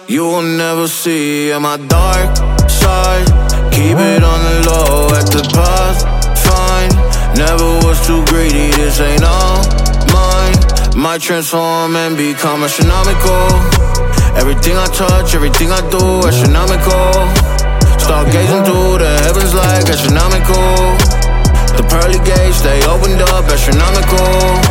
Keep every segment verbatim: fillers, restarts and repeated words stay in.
you will never see. On my dark side, keep it on the low. At the path, fine. Never was too greedy, this ain't all mine. Might transform and become astronomical. Everything I touch, everything I do, astronomical. Start gazing through the heavens like astronomical. The pearly gates, they opened up, astronomical.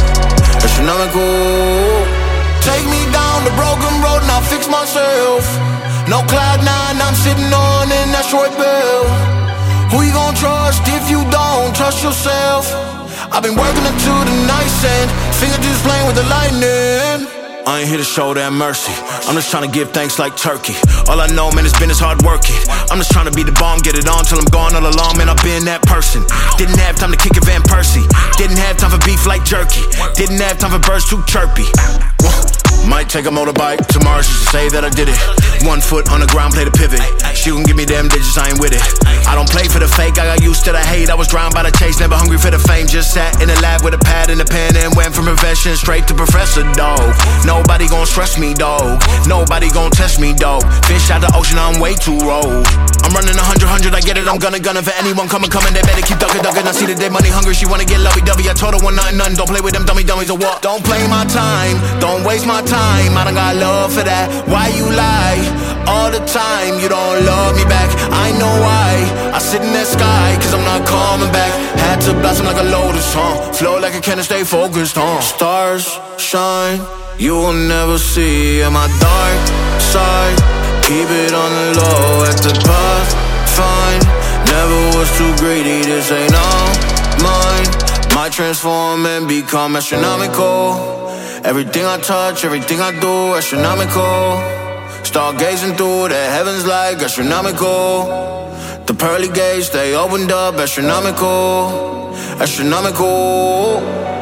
Astronomical. Take me down the broken road and I'll fix myself. No cloud nine, I'm sitting on an asteroid belt. Who you gon' trust if you don't trust yourself? I've been working until the night's end, fingertips playing with the lightning. I ain't here to show that mercy, I'm just trying to give thanks like turkey. All I know, man, it's been this hard working. I'm just trying to be the bomb, get it on till I'm gone all along. Man, I've been that person. Didn't have time to kick a Van Persie. Didn't have time for beef like jerky. Didn't have time for birds too chirpy. Might take a motorbike tomorrow just to say that I did it. One foot on the ground, play the pivot. She gon' give me them digits, I ain't with it. I don't play for the fake, I got used to the hate. I was drowned by the chase, never hungry for the fame. Just sat in the lab with a pad and a pen and went from profession straight to professor, dog. Nobody gon' stress me, dog. Nobody gon' test me, dog. Fish out the ocean, I'm way too rogue. I'm running a hundred, hundred, I get it, I'm gonna gunna for anyone coming, coming. They better keep ducking, ducking. I see that they money hungry, she wanna get lovey-dovey. I told her one nothing, nothing. Don't play with them dummy dummies or what? Don't play my time, don't waste my time. I don't got love for that. Why you lie all the time? You don't love me back. I know why. I sit in that sky, cause I'm not coming back. Had to blossom like a lotus, huh? Flow like a cannon, stay focused, huh? Stars shine, you will never see. On my dark side, keep it on the low. At the path, fine. Never was too greedy, this ain't all mine. Might transform and become astronomical. Everything I touch, everything I do, astronomical. Start gazing through the heavens like astronomical. The pearly gates, they opened up, astronomical. Astronomical.